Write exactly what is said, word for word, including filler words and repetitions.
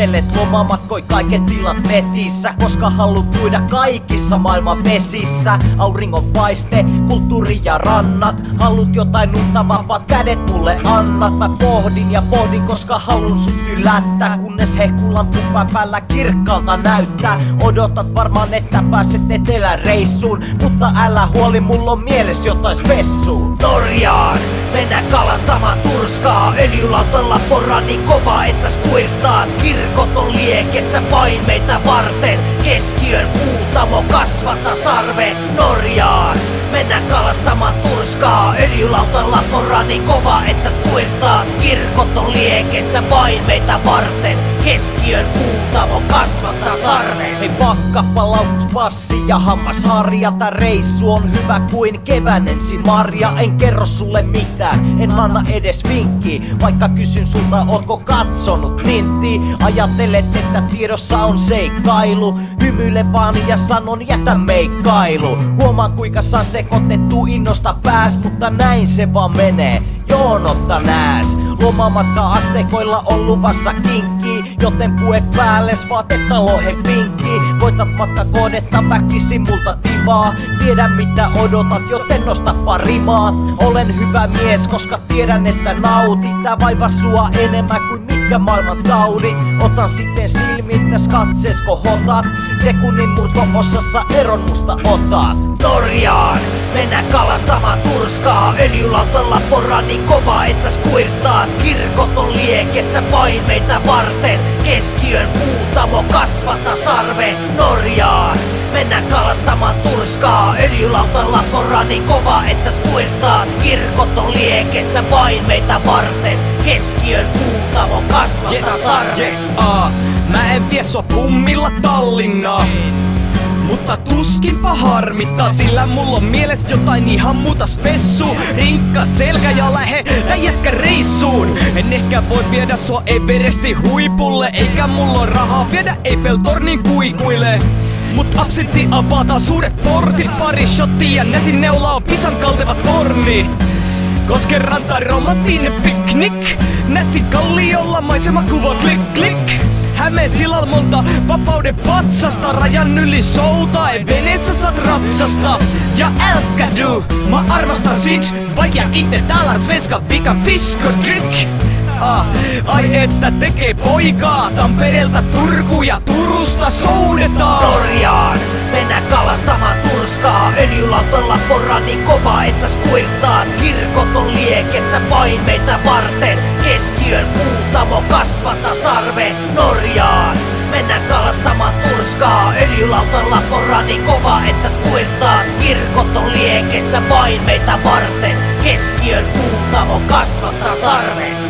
Ajelet lomamatkoi kaiken tilat netissä, koska haluut uida kaikissa maailman vesissä. Auringon paiste, kulttuuri ja rannat, haluut jotain uutta, vapaat kädet mulle annat. Mä pohdin ja pohdin, koska halun sut ylättää, kunnes hehkulampu pään päällä kirkkaalta näyttää. Odotat varmaan, että pääset eteläreissuun, mutta älä huoli, mulla on mieles jotain spessuun. Norjaan mennään kalastamaan turskaa, öljylautalla pora niin kova, että squirtaat. Kirkot on liekessä vain meitä varten, keskiön puutamo kasvata sarve. Norjaan mennään kalastamaan turskaa, öljylautalla pora niin kova, että squirtaat. Kirkot on liekessä vain meitä varten, keskiön puutamo kasvata sarve. Hei pakkappa, laukus, passi ja hammasharja, tää reissu on hyvä kuin keväänensi marja. En kerro sulle mitään, en anna edes vinkkiä, vaikka kysyn sulta, ootko katsonut tintti. Ajattelet, että tiedossa on seikkailu, hymyile vaan ja sanon jätä meikkailu. Huomaan kuinka saan sekoitettu innosta pääs, mutta näin se vaan menee, joonotta nääs. Lomamatka asteikoilla on luvassa kinkki, joten pue päälles vaatetta lohen pinkki. Voitat matkakoodetta väkisin multa tivaa, tiedän mitä odotat, joten nostapa rimaa. Olen hyvä mies, koska tiedän että nautit, tää vaivaa sua enemmän kuin mitkä maailman taudit. Otan sitten silmiin täs katsees kohotat, sekunnin murto-osassa eron musta otat. Norjaan mennään kalastamaan turskaa, öljylautalla pora niin kova, että squirtaat. Kirkot on liekessä vain meitä varten, keskiön puutamo kasvata sarve. Norjaan mennään kalastamaan turskaa, öljylautalla pora niin kova, että squirtaat. Kirkot on liekessä vain meitä varten, keskiön puutamo kasvata yes, sarve. Yes, uh, mä en vie sua pummilla Tallinnaan, mutta tuskinpa harmittaa, sillä mulla on mielessä jotain ihan muuta spessua. Rinkka selkä ja lähe tän jätkä reissuun. En ehkä voi viedä sua Everestin huipulle, eikä mulla on rahaa viedä Eiffeltornin kuikuille. Mut absintti avataan suuret portit, pari shottia ja näsin neula on pisan kalteva torni. Kosken ranta romanttinen piknik, näsin kalliolla maisemakuva klik klik. Hämeen sillalla monta vapauden patsasta, rajan yli soutaen veneessä saat rapsasta. Ja älskä du, mä armastan sit, vaikka itse täällä on svenska vikan fiskodryck. Ah, ai että tekee poikaa, Tampereelta Turku ja Turusta soudetaan. Norjaan mennään kalastamaan turskaa, öljylautalla pora niin kova, että squirtaat. Kirkot on liekessä vain meitä varten, keskiön puutamo kasvata sarve. Norjaan mennään kalastamaan turskaa, öljylautalla pora niin kova, että squirtaat. Kirkot on liekessä vain meitä varten, keskiön puutamo kasvata sarve.